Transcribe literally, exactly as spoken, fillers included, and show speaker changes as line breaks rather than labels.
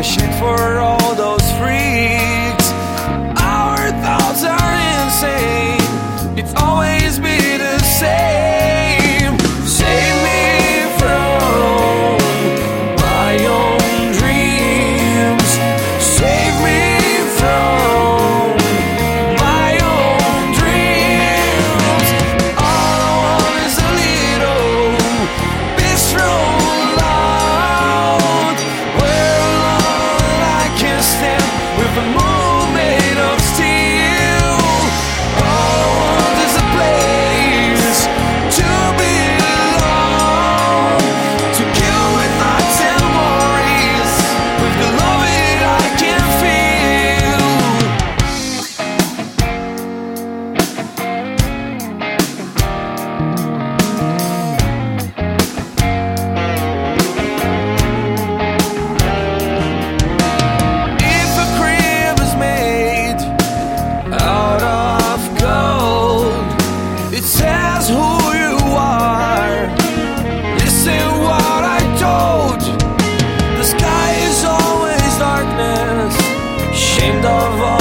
a shit for all those freaks. Our thoughts are insane, it's always been the same. Save me from my own dreams. Save me from my own dreams. All I want is a little bistro loud, where alone I can stand with a moon made of steel. All I want is a place to belong, to kill with thoughts and worries, with the love that I can feel. If a crib is made out of gold, it says who you are. Listen what I told you. The sky is always darkness, shamed of all